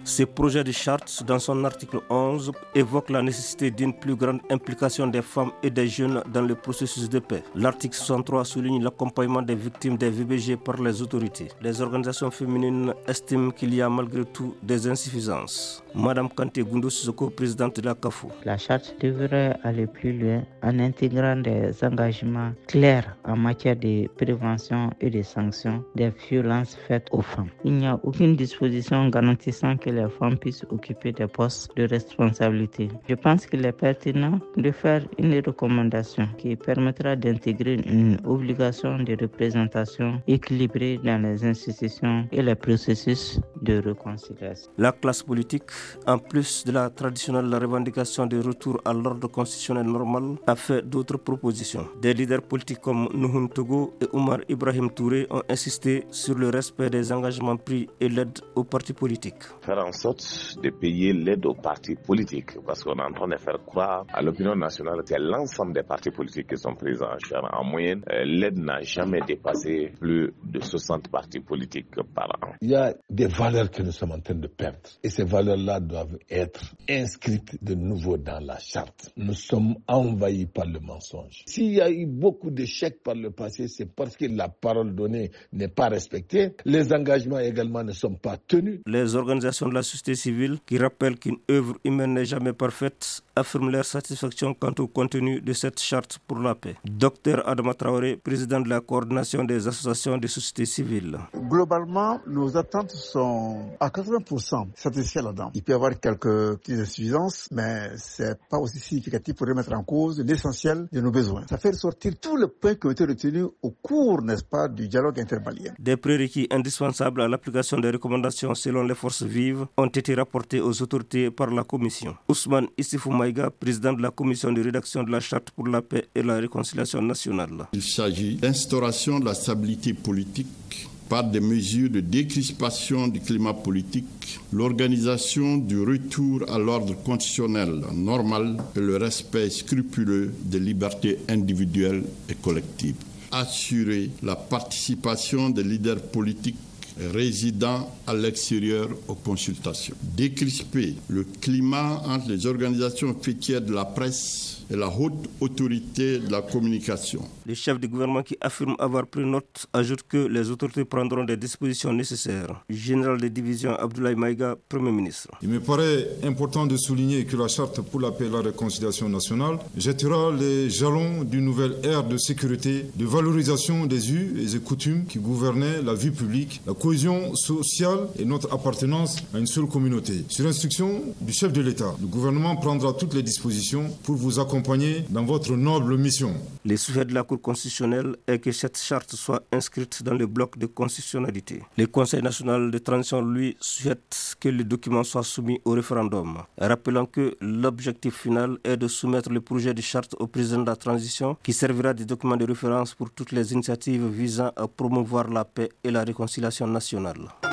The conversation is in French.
Ce projet de charte, dans son article 11, évoque la nécessité d'une plus grande implication des femmes et des jeunes dans le processus de paix. L'article 63 souligne l'accompagnement des victimes des VBG par les autorités. Les organisations féminines estiment qu'il y a malgré tout des insuffisances. Madame Kanté Goundou Sissoko, présidente de la CAFO. La charte devrait aller plus loin en intégrant des engagements clairs en matière de prévention et de sanctions des violences faites aux femmes. Il n'y a aucune disposition garantissant que les femmes puissent occuper des postes de responsabilité. Je pense qu'il est pertinent de faire une recommandation qui permettra d'intégrer une obligation de représentation équilibrée dans les institutions et les processus de réconciliation. La classe politique, en plus de la traditionnelle revendication de retour à l'ordre constitutionnel normal, a fait d'autres propositions. Des leaders politiques comme Nuhun Togo et Oumar Ibrahim Touré ont insisté sur le respect des engagements pris et l'aide aux partis politiques. Faire en sorte de payer l'aide aux partis politiques, parce qu'on est en train de faire croire à l'opinion nationale que l'ensemble des partis politiques qui sont pris en charge. En moyenne, l'aide n'a jamais dépassé plus de 60 partis politiques par an. Il y a des valeurs que nous sommes en train de perdre et ces valeurs-là doivent être inscrites de nouveau dans la charte. Nous sommes envahis par le mensonge. S'il y a eu beaucoup d'échecs par le passé, c'est parce que la parole donnée n'est pas respectée. Les engagements également ne sont pas tenus. Les organisations de la société civile, qui rappellent qu'une œuvre humaine n'est jamais parfaite, affirment leur satisfaction quant au contenu de cette charte pour la paix. Dr Adama Traoré, président de la coordination des associations de société civile. Globalement, nos attentes sont à 80% satisfaites là-dedans. Il peut y avoir quelques petites insuffisances, mais c'est pas aussi significatif pour remettre en cause l'essentiel de nos besoins. Ça fait ressortir tous les points qui ont été retenus au cours, n'est-ce pas, du dialogue intermalien. Des prérequis indispensables à l'application des recommandations selon les forces vives ont été rapportés aux autorités par la Commission. Ousmane Issifou Maïga, président de la Commission de rédaction de la Charte pour la paix et la réconciliation nationale. Il s'agit d'instauration de la stabilité politique par des mesures de décrispation du climat politique, l'organisation du retour à l'ordre constitutionnel normal et le respect scrupuleux des libertés individuelles et collectives. Assurer la participation des leaders politiques résidant à l'extérieur aux consultations. Décrisper le climat entre les organisations fêtières de la presse et la haute autorité de la communication. Le chef du gouvernement qui affirme avoir pris note ajoute que les autorités prendront des dispositions nécessaires. Général de division Abdoulaye Maïga, Premier ministre. Il me paraît important de souligner que la Charte pour la paix et la réconciliation nationale jettera les jalons d'une nouvelle ère de sécurité, de valorisation des us et des coutumes qui gouvernaient la vie publique, la cohésion sociale et notre appartenance à une seule communauté. Sur instruction du chef de l'État, le gouvernement prendra toutes les dispositions pour vous accompagner dans votre noble mission. Le souhait de la Cour constitutionnelle est que cette charte soit inscrite dans le bloc de constitutionnalité. Le Conseil national de transition, lui, souhaite que le document soit soumis au référendum, rappelant que l'objectif final est de soumettre le projet de charte au président de la transition qui servira de document de référence pour toutes les initiatives visant à promouvoir la paix et la réconciliation nationale.